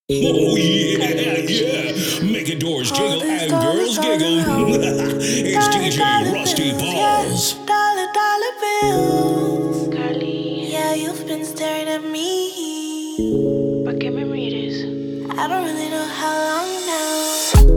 Oh yeah, yeah. Making doors jiggle and girls giggle. It's DJ Rusty Balls. Dollar bills. Carly. Yeah, you've been staring at me. ¿Pa' qué me mires? I don't really know how long now.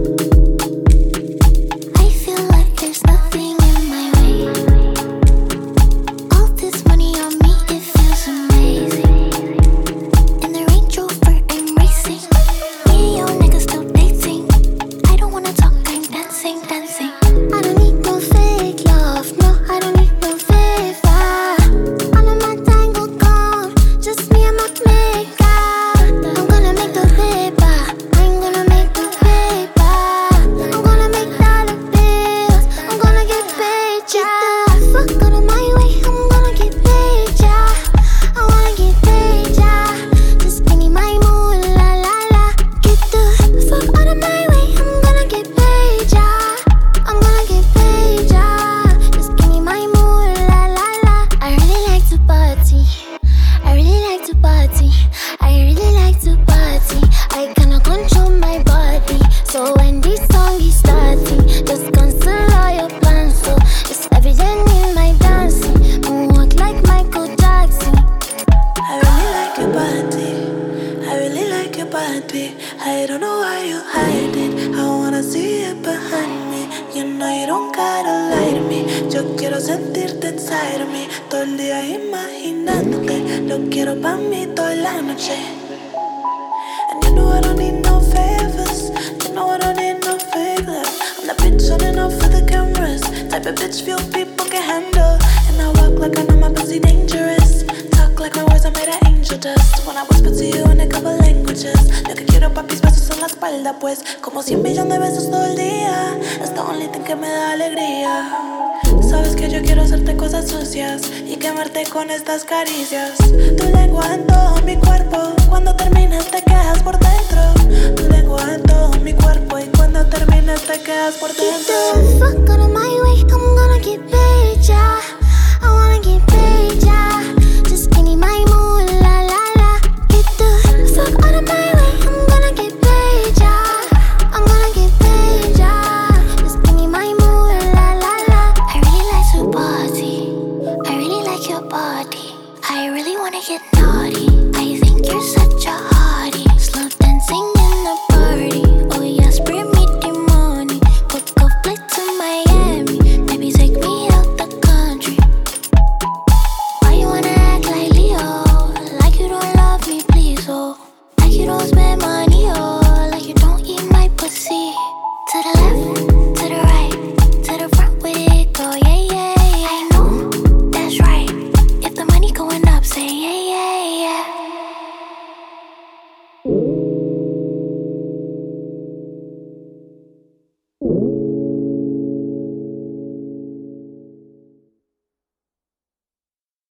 I feel like there's nothing in my way. All this money on me, it feels amazing. In the Range Rover, I'm racing. Me and your nigga still dating. I don't wanna talk, I'm dancing. I don't need no fake love, no, I don't need no favor. All of my tango gone, just me and my makeup. I'm gonna make the paper, I'm gonna make the paper. I'm gonna make dollar bills, I'm gonna get paid, yeah. Fuck out of my way, I'm gonna get paid, yeah. I wanna get paid, yeah. Just give me my moolah, la la. Get the fuck out of my way, I'm gonna get paid, yeah. I'm gonna get paid, yeah. Just give me my moolah, la la. I really like to party. I really like to party. I really like to party. I cannot control my body. So when this song is starting, just cancel all your plans. So it's evident in my dancing. Moonwalk like Michael Jackson. I really like your body. I really like your body. I don't know why you hide it. I wanna see it behind me. You know you don't gotta lie to me. Yo quiero sentirte inside of me. Todo el día imaginándote. Lo quiero pa' mí toda la noche. And you know I don't need no favors. You know I don't need no favors. I'm the bitch on and off for the cameras. Type of bitch few people can handle. And I walk like I know my pussy dangerous. Talk like my words are made of angel dust. When I whisper to you in a couple languages. Lo que quiero papis besos en la espalda pues. Como 100 millones de besos todo el día. It's the only thing que me da alegría. Sabes que yo quiero hacerte cosas sucias y quemarte con estas caricias. Tu lengua en todo mi cuerpo. Cuando termines